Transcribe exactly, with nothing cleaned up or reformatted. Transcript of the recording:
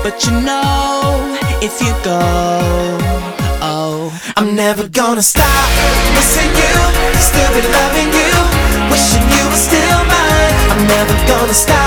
But you know, if you go, oh, I'm never gonna stop missing you, still be loving you, wishing you were still mine. I'm never gonna stop